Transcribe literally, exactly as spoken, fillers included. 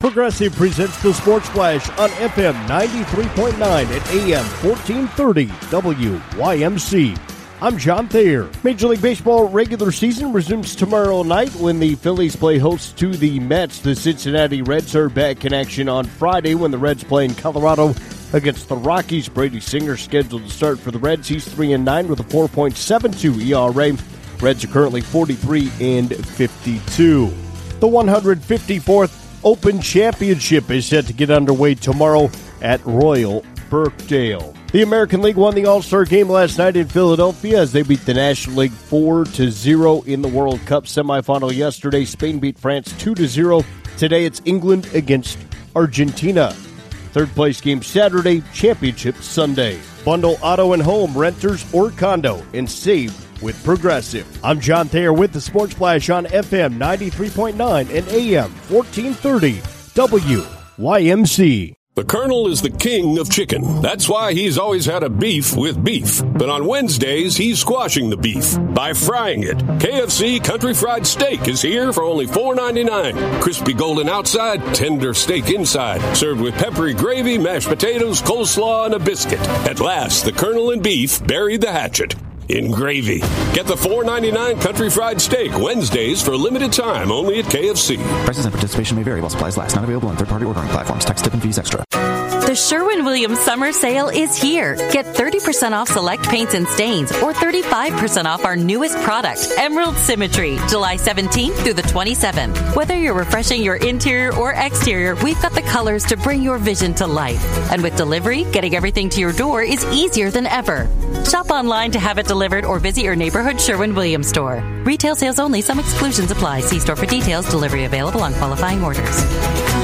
Progressive presents the Sports Flash on F M ninety-three point nine and A M fourteen thirty W Y M C. I'm John Thayer. Major League Baseball regular season resumes tomorrow night when the Phillies play host to the Mets. The Cincinnati Reds are back in action on Friday when the Reds play in Colorado against the Rockies. Brady Singer scheduled to start for the Reds. He's three and nine with a four point seven two E R A. Reds are currently forty-three and fifty-two. The one hundred fifty-fourth Open Championship is set to get underway tomorrow at Royal Birkdale. The American League won the All-Star game last night in Philadelphia as they beat the National League four to zero in the World Cup semifinal yesterday. Spain beat France two to zero. Today it's England against Argentina. Third place game Saturday, championship Sunday. Bundle auto and home, renters or condo, and save with Progressive. I'm John Thayer with the Sports Flash on F M ninety-three point nine and A M fourteen thirty W Y M C. The Colonel is the king of chicken. That's why he's always had a beef with beef. But on Wednesdays, he's squashing the beef by frying it. K F C Country Fried Steak is here for only four ninety-nine. Crispy golden outside, tender steak inside. Served with peppery gravy, mashed potatoes, coleslaw, and a biscuit. At last, the Colonel and beef buried the hatchet in gravy. Get the four ninety-nine Country Fried Steak Wednesdays for a limited time only at K F C. Prices and participation may vary while supplies last. Not available on third-party ordering platforms. Tax, tip, and fees extra. The Sherwin-Williams Summer Sale is here. Get thirty percent off select paints and stains or thirty-five percent off our newest product, Emerald Symmetry, July seventeenth through the twenty-seventh. Whether you're refreshing your interior or exterior, we've got the colors to bring your vision to life. And with delivery, getting everything to your door is easier than ever. Shop online to have it delivered or visit your neighborhood Sherwin-Williams store. Retail sales only. Some exclusions apply. See store for details. Delivery available on qualifying orders.